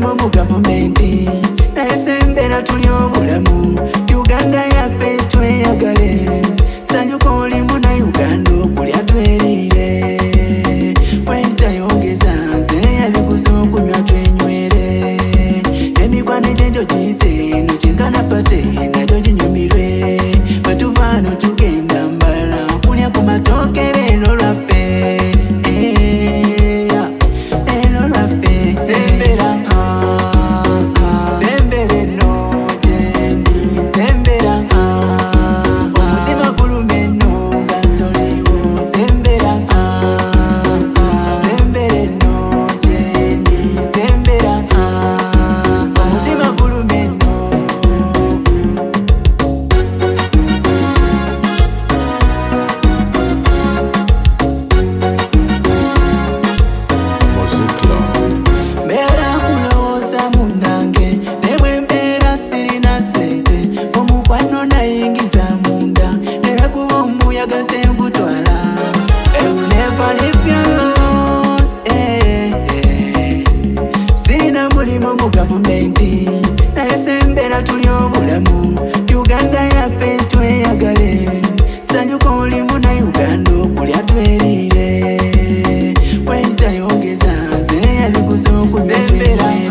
mulimo mu gavumenti naye sembera tuli obulamu Uganda yaffe tweyagale sanyuka oli muna Uganda okulya twerire wetayongeza nze yabikuza okunywa twenywere emikwano gyenjo giyite no kyenkana pate najo ginyumirwe bwetuvaano tugenda mbala kulya ku matooke leero lwaffe leero lwaffe sembera sembere no gyendi sembera omutima gulume no nga toliwo sembera sembere no gyendi sembera omutima gulume no mbeera kulowooza munnange ne bwe mbeera sirina ssente omukwano nayingiza munda naye guba omuyaga tenkutwala never leave you alone sirina mulimo mu gavumenti naye sembera tuli obulamu Uganda yaffe tweyagale sanyuka oli muna Uganda okulya twerire wetayongeza nze yabikuza okunywa twerire